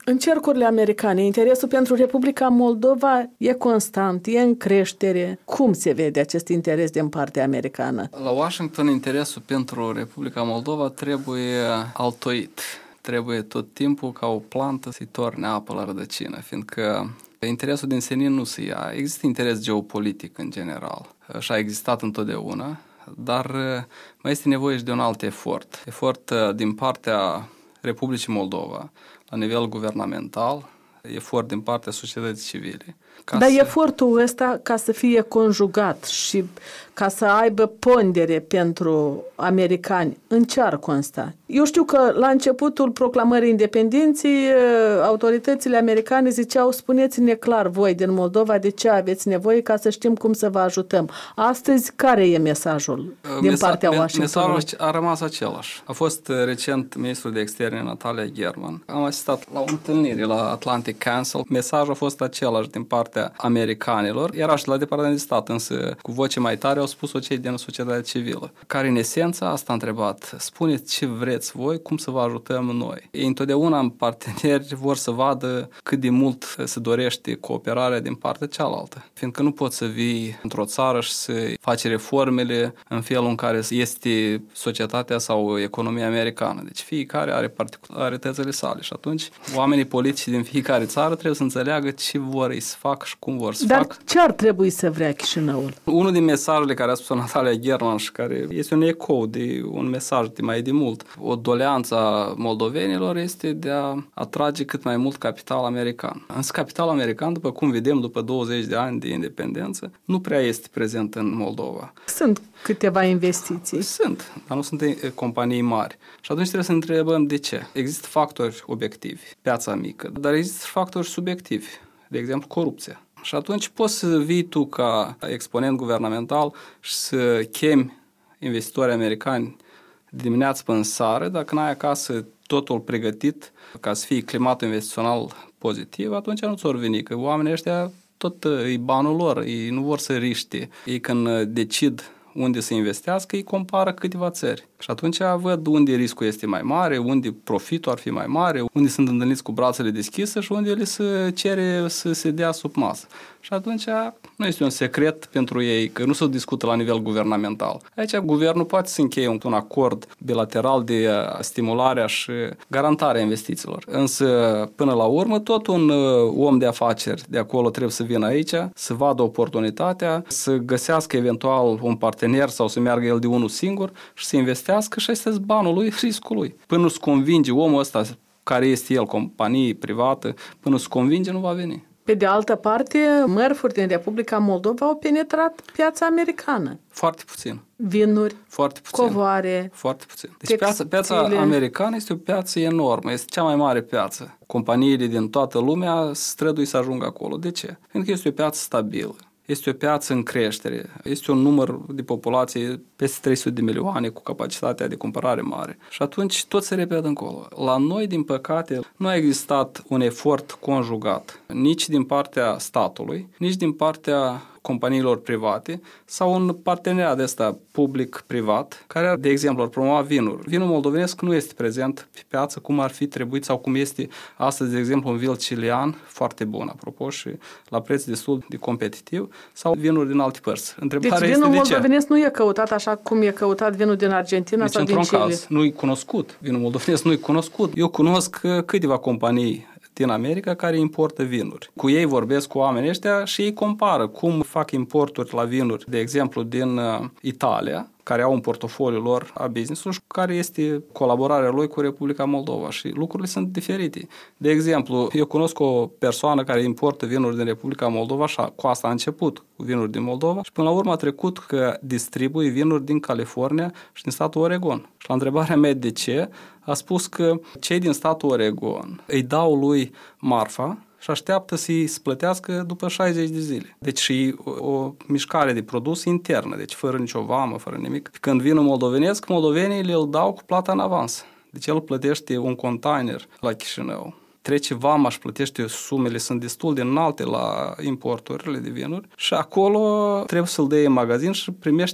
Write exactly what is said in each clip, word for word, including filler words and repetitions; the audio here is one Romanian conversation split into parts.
În cercurile americane, interesul pentru Republica Moldova e constant, e în creștere. Cum se vede acest interes din partea americană? La Washington, interesul pentru Republica Moldova trebuie altoit. Trebuie tot timpul ca o plantă să-i torne apă la rădăcină, fiindcă interesul din senin nu se ia. Există interes geopolitic în general și a existat întotdeauna, dar mai este nevoie și de un alt efort. Efort din partea Republicii Moldova, la nivel guvernamental, efort din partea societății civile. Dar să... efortul ăsta, ca să fie conjugat și ca să aibă pondere pentru americani, în ce ar consta? Eu știu că la începutul proclamării independenței, autoritățile americane ziceau, spuneți-ne clar voi din Moldova de ce aveți nevoie ca să știm cum să vă ajutăm. Astăzi, care e mesajul din Mesa- partea Washingtonului? Mesajul a rămas același. A fost recent ministrul de externe Natalia German. Am asistat la o întâlnire la Atlantic Council. Mesajul a fost același din partea americanilor. Era și la Departamentul de Stat, însă cu voce mai tare au spus-o cei din societatea civilă, care în esență asta a întrebat. Spuneți ce vreți voi, cum să vă ajutăm noi. Ei întotdeauna în parteneri vor să vadă cât de mult se dorește cooperarea din partea cealaltă. Fiindcă nu poți să vii într-o țară și să faci reformele în felul în care este societatea sau economia americană. Deci fiecare are particularitățile sale și atunci oamenii politici din fiecare țară trebuie să înțeleagă ce vor să facă și cum vor să Dar facă. Dar ce ar trebui să vrea Chișinăul? Unul din mesajele care a spus Natalia German și care este un ecou de un mesaj de mai de mult, o doleanță a moldovenilor este de a atrage cât mai mult capital american. Însă capitalul american, după cum vedem, după douăzeci de ani de independență, nu prea este prezent în Moldova. Sunt câteva investiții. Sunt, dar nu sunt companii mari. Și atunci trebuie să întrebăm de ce. Există factori obiectivi, piața mică, dar există factori subiectivi, de exemplu corupția. Și atunci poți să vii tu ca exponent guvernamental și să chemi investitori americani de dimineață până în seară, dacă n-ai acasă totul pregătit ca să fie climatul investițional pozitiv, atunci nu ți-or veni, că oamenii ăștia tot e banul lor, ei nu vor să riște. Ei când decid unde să investească, ei compară câteva țări. Și atunci văd unde riscul este mai mare, unde profitul ar fi mai mare, unde sunt întâlniți cu brațele deschise și unde le se cere să se dea sub masă. Și atunci nu este un secret pentru ei că nu se discută la nivel guvernamental. Aici guvernul poate să încheie un acord bilateral de stimulare și garantarea investițiilor. Însă, până la urmă, tot un om de afaceri de acolo trebuie să vină aici, să vadă oportunitatea, să găsească eventual un partener sau să meargă el de unul singur și să investească și ăsta este banul lui, riscul lui. Până se convinge omul ăsta, care este el, companie privată, până se convinge, nu va veni. Pe de altă parte, mărfuri din Republica Moldova au penetrat piața americană. Foarte puțin. Vinuri, foarte puțin. Covoare, foarte puțin. Deci piața, piața americană este o piață enormă, este cea mai mare piață. Companiile din toată lumea străduie să ajungă acolo. De ce? Pentru că este o piață stabilă. Este o piață în creștere, este un număr de populație peste trei sute de milioane cu capacitatea de cumpărare mare. Și atunci tot se repetă încolo. La noi, din păcate, nu a existat un efort conjugat, nici din partea statului, nici din partea companiilor private sau un parteneriat de ăsta public-privat care, de exemplu, ar promova vinul. Vinul moldovenesc nu este prezent pe piață cum ar fi trebuit sau cum este astăzi, de exemplu, un vin chilean foarte bun, apropo, și la preț destul de competitiv, sau vinuri din alte părți. Întrebarea deci este vinul de ce? moldovenesc nu e căutat așa cum e căutat vinul din Argentina deci, sau din Chile? Caz, nu-i cunoscut. Vinul moldovenesc nu-i cunoscut. Eu cunosc câteva companii din America care importă vinuri. Cu ei vorbesc cu oamenii ăștia și ei compară cum fac importuri la vinuri, de exemplu, din uh, Italia, care au un portofoliu lor a business-ului și care este colaborarea lui cu Republica Moldova și lucrurile sunt diferite. De exemplu, eu cunosc o persoană care importă vinuri din Republica Moldova și cu asta a început, cu vinuri din Moldova și până la urmă a trecut că distribuie vinuri din California și din statul Oregon. Și la întrebarea mea de ce, a spus că cei din statul Oregon îi dau lui marfa și așteaptă să-i plătească după șaizeci de zile. Deci și o, o mișcare de produs internă, deci fără nicio vamă, fără nimic. Când vinul moldovenesc, moldovenii le-l dau cu plata în avans. Deci el plătește un container la Chișinău. Trece vama și plătește, sumele sunt destul de înalte la importurile de vinuri și acolo trebuie să-l dea în magazin și primește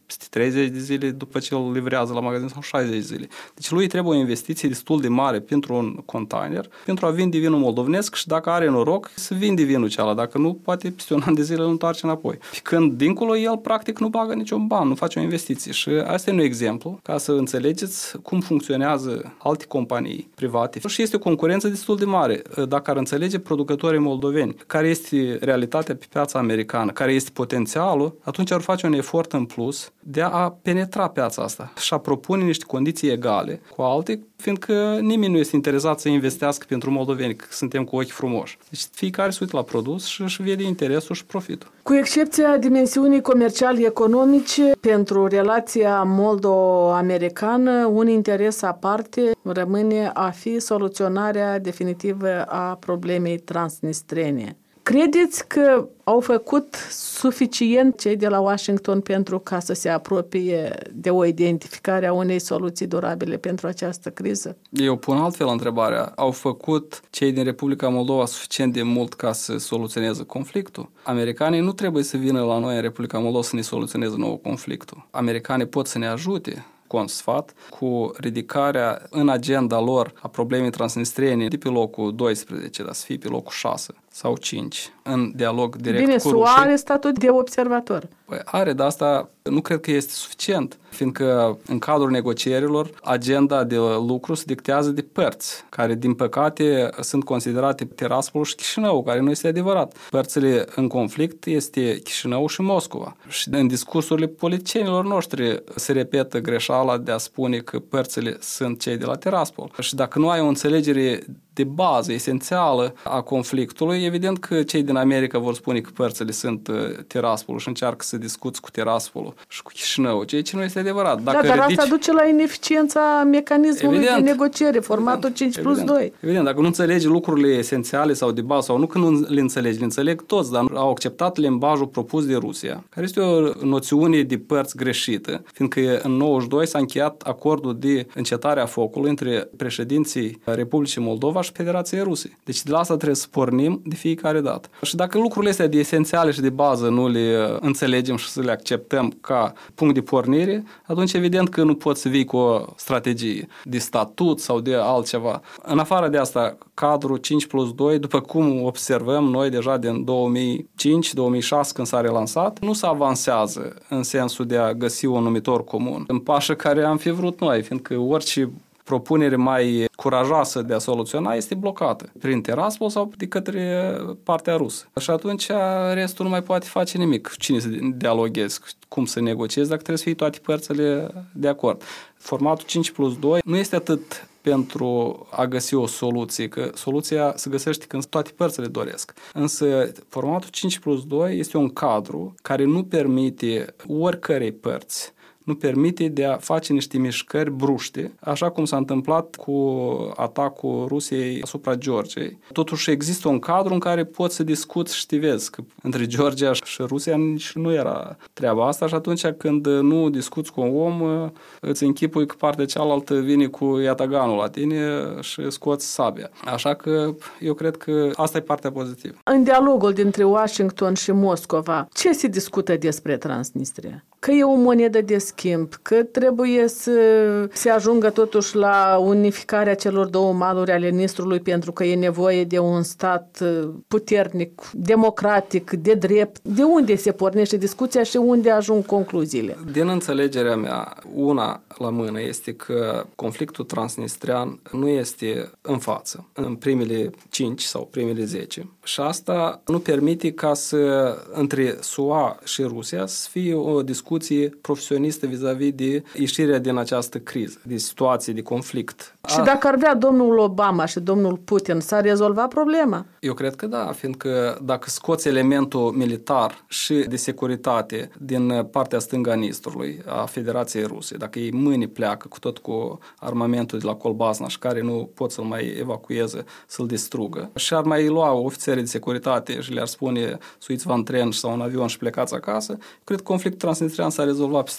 peste treizeci de zile după ce îl livrează la magazin sau șaizeci de zile. Deci lui trebuie o investiție destul de mare pentru un container, pentru a vinde vinul moldovenesc și dacă are noroc să vinde vinul cealaltă, dacă nu, poate peste un an de zile îl întoarce înapoi. Când dincolo el practic nu bagă niciun ban, nu face o investiție și asta e un exemplu ca să înțelegeți cum funcționează alte companii private și este o concurență destul de mare. Dacă ar înțelege producătorii moldoveni care este realitatea pe piața americană, care este potențialul, atunci ar face un efort în plus de a penetra piața asta și a propune niște condiții egale cu alte, fiindcă nimeni nu este interesat să investească pentru moldoveni, că suntem cu ochi frumoși. Deci fiecare se uită la produs și își vede interesul și profitul. Cu excepția dimensiunii comercial-economice, pentru relația moldo-americană, un interes aparte rămâne a fi soluționarea definitivă a problemei transnistrene. Credeți că au făcut suficient cei de la Washington pentru ca să se apropie de o identificare a unei soluții durabile pentru această criză? Eu pun altfel întrebarea. Au făcut cei din Republica Moldova suficient de mult ca să soluționeze conflictul? Americanii nu trebuie să vină la noi în Republica Moldova să ne soluționeze nou conflictul. Americanii pot să ne ajute cu un sfat, cu ridicarea în agenda lor a problemei transnistrene de pe locul doisprezece, dar să fie pe locul șase sau cinci, în dialog direct Bine, cu Bine, rușii. S U A are statut de observator. Păi are, dar asta nu cred că este suficient, fiindcă în cadrul negocierilor agenda de lucru se dictează de părți, care din păcate sunt considerate Tiraspol și Chișinău, care nu este adevărat. Părțile în conflict este Chișinău și Moscova. Și în discursurile politicienilor noștri se repetă greșeala de a spune că părțile sunt cei de la Tiraspol. Și dacă nu ai o înțelegere de bază, esențială a conflictului, evident că cei din America vor spune că părțile sunt Tiraspol și încearcă să discuți cu Tiraspol și cu Chișinău, ceea ce nu este adevărat. Dacă da, dar ridici... asta duce la ineficiența mecanismului evident, de negociere, formatul evident, cinci plus evident, doi. Evident, dacă nu înțelegi lucrurile esențiale sau de bază, sau nu că nu le înțelegi, le înțeleg toți, dar au acceptat limbajul propus de Rusia, care este o noțiune de părți greșită, fiindcă în nouăzeci și doi s-a încheiat acordul de încetare a focului între președinții Republicii Moldova și Federației Rusiei. Deci de la asta trebuie să pornim de fiecare dată. Și dacă lucrurile astea de esențiale și de bază nu le înțelegem și să le acceptăm ca punct de pornire, atunci evident că nu poți să vii cu o strategie de statut sau de altceva. În afară de asta, cadrul cinci plus doi, după cum observăm noi deja din două mii cinci două mii șase când s-a relansat, nu se avansează în sensul de a găsi un numitor comun. În pașă care am fi vrut noi, fiindcă orice propunere mai curajoasă de a soluționa este blocată prin Tiraspol sau de către partea rusă. Și atunci restul nu mai poate face nimic. Cine să dialoghezi, cum să negociezi, dacă trebuie să fie toate părțile de acord. Formatul cinci plus doi nu este atât pentru a găsi o soluție, că soluția se găsește când toate părțile doresc. Însă formatul cinci plus doi este un cadru care nu permite oricărei părți nu permite de a face niște mișcări bruște, așa cum s-a întâmplat cu atacul Rusiei asupra Georgiei. Totuși există un cadru în care poți să discuți și te vezi că între Georgia și Rusia nici nu era treaba asta și atunci când nu discuți cu un om, îți închipui că partea cealaltă vine cu iataganul la tine și scoți sabia. Așa că eu cred că asta e partea pozitivă. În dialogul dintre Washington și Moscova, ce se discută despre Transnistria? Că e o monedă de schimb, că trebuie să se ajungă totuși la unificarea celor două maluri ale Nistrului pentru că e nevoie de un stat puternic, democratic, de drept. De unde se pornește discuția și unde ajung concluziile? Din înțelegerea mea, una la mână este că conflictul transnistrian nu este în față, în primele cinci sau primele zece. Și asta nu permite ca să, între S U A și Rusia, să fie o discuție profesionistă vis-a-vis de ieșirea din această criză, de situație, de conflict. Și dacă ar vrea domnul Obama și domnul Putin, s-ar rezolva problema? Eu cred că da, fiindcă dacă scoți elementul militar și de securitate din partea stângă a Nistrului, a Federației Ruse, dacă ei mâine pleacă cu tot cu armamentul de la Colbasna și care nu pot să-l mai evacueze, să-l distrugă, și ar mai lua ofițerii de securitate și le-ar spune suiți-vă în tren sau în avion și plecați acasă, cred că conflictul transnistrian s-a rezolvat peste noapte.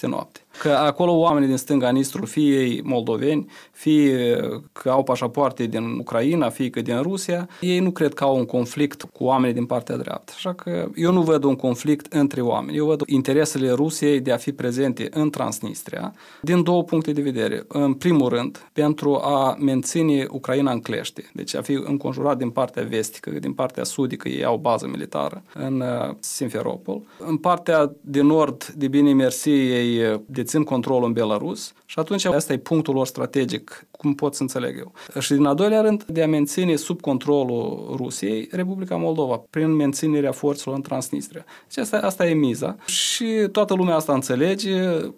Că acolo oamenii din stânga Nistru, fie ei moldoveni, fie că au pașapoarte din Ucraina, fie că din Rusia, ei nu cred că au un conflict cu oamenii din partea dreaptă. Așa că eu nu văd un conflict între oameni. Eu văd interesele Rusiei de a fi prezente în Transnistria din două puncte de vedere. În primul rând, pentru a menține Ucraina în clește. Deci a fi înconjurat din partea vestică, din partea sudică, ei au bază militară în Simferopol. În partea de nord, de bine mersi, ei dețin controlul în Belarus și atunci asta e punctul lor strategic, cum pot să înțeleg eu. Și din al doilea rând, de a menține sub controlul Rusiei Republica Moldova, prin menținerea forțelor în Transnistria. Deci asta, asta e miza și toată lumea asta înțelege.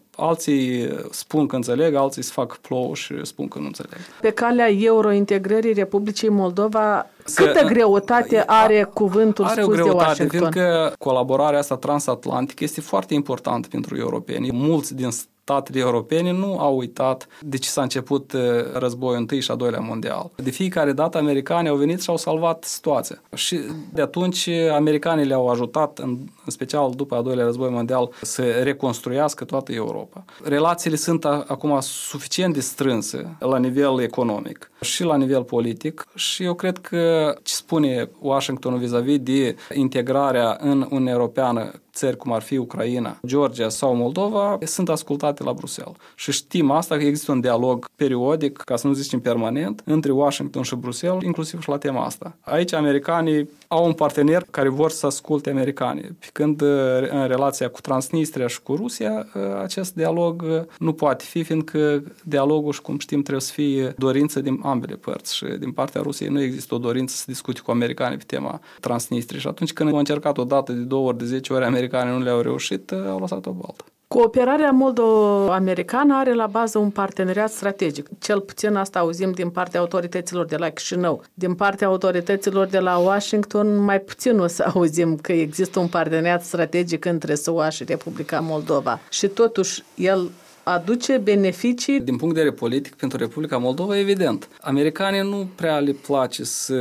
Alții spun că înțeleg, alții se fac plou și spun că nu înțeleg. Pe calea eurointegrării Republicii Moldova, câtă că, greutate are cuvântul are spus de Washington? Are o greutate, fiindcă colaborarea asta transatlantică este foarte importantă pentru europeni. Mulți din statele europene nu au uitat de ce s-a început războiul întâi și a doilea mondial. De fiecare dată americanii au venit și au salvat situația. Și de atunci americanii le-au ajutat, în, în special după al doilea război mondial, să reconstruiască toată Europa. Relațiile sunt a, acum suficient de strânse la nivel economic și la nivel politic și eu cred că ce spune Washington vis-a-vis de integrarea în Uniunea Europeană țări cum ar fi Ucraina, Georgia sau Moldova, sunt ascultate la Bruxelles. Și știm asta, că există un dialog periodic, ca să nu zicem permanent, între Washington și Bruxelles, inclusiv și la tema asta. Aici americanii au un partener care vor să asculte americanii. Când în relația cu Transnistria și cu Rusia, acest dialog nu poate fi, fiindcă dialogul, și cum știm, trebuie să fie dorință din ambele părți. Și din partea Rusiei nu există o dorință să discute cu americanii pe tema Transnistria. Și atunci când au încercat o dată, de două ori, de zece ori, americanii nu le-au reușit, au lăsat-o baltă. Cooperarea moldo-americană are la bază un parteneriat strategic. Cel puțin asta auzim din partea autorităților de la Chișinău. Din partea autorităților de la Washington, mai puțin o să auzim că există un parteneriat strategic între S U A și Republica Moldova. Și totuși, el aduce beneficii. Din punct de vedere politic, pentru Republica Moldova, evident. Americanii nu prea le place să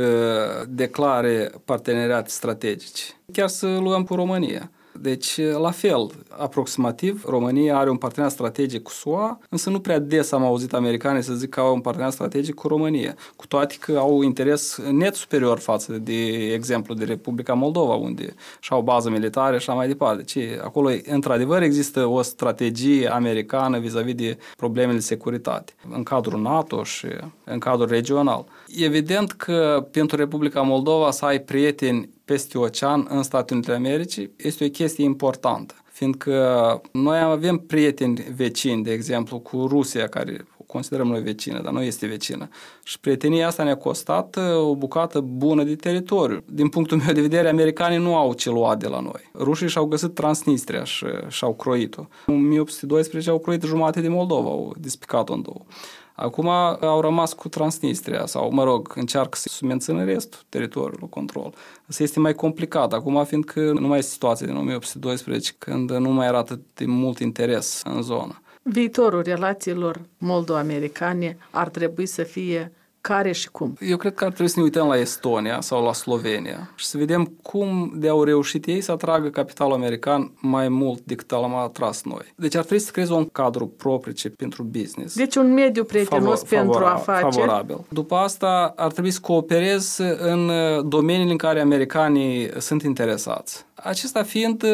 declare parteneriate strategice. Chiar să luăm cu România. Deci, la fel, aproximativ, România are un parteneriat strategic cu S U A, însă nu prea des am auzit americanii să zic că au un parteneriat strategic cu România, cu toate că au interes net superior față de exemplu de Republica Moldova, unde și-au bază militară și așa mai departe. Deci, acolo, într-adevăr, există o strategie americană vis-a-vis de problemele de securitate, în cadrul NATO și în cadrul regional. Evident că pentru Republica Moldova să ai prieteni peste ocean în Statele Unite ale Americii este o chestie importantă, fiindcă noi avem prieteni vecini, de exemplu, cu Rusia, care o considerăm noi vecină, dar nu este vecină. Și prietenia asta ne-a costat o bucată bună de teritoriu. Din punctul meu de vedere, americanii nu au ce lua de la noi. Rușii și-au găsit Transnistria și și-au croit-o. În o mie opt sute doisprezece au croit jumate de Moldova, au despicat-o în două. Acum au rămas cu Transnistria sau, mă rog, încearcă să mențină restul teritoriului control. Însă este mai complicat acum, fiindcă nu mai este situația din o mie opt sute doisprezece, când nu mai era atât de mult interes în zonă. Viitorul relațiilor moldo-americane ar trebui să fie care și cum? Eu cred că ar trebui să ne uităm la Estonia sau la Slovenia și să vedem cum de-au reușit ei să atragă capitalul american mai mult decât l-am atras noi. Deci ar trebui să creeze un cadru proprice pentru business. Deci un mediu prietenos favor, pentru favora, afaceri. Favorabil. După asta ar trebui să coopereze în domeniile în care americanii sunt interesați. Acesta fiind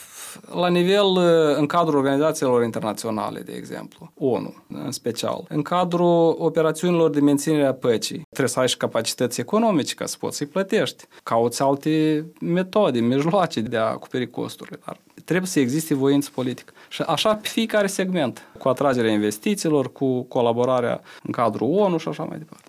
la nivel, în cadrul organizațiilor internaționale, de exemplu, O N U în special, în cadrul operațiunilor de menținere a păcii, trebuie să ai și capacități economice ca să poți să-i plătești. Cauți alte metode, mijloace de a acoperi costurile, dar trebuie să existe voință politică. Și așa pe fiecare segment, cu atragerea investițiilor, cu colaborarea în cadrul O N U și așa mai departe.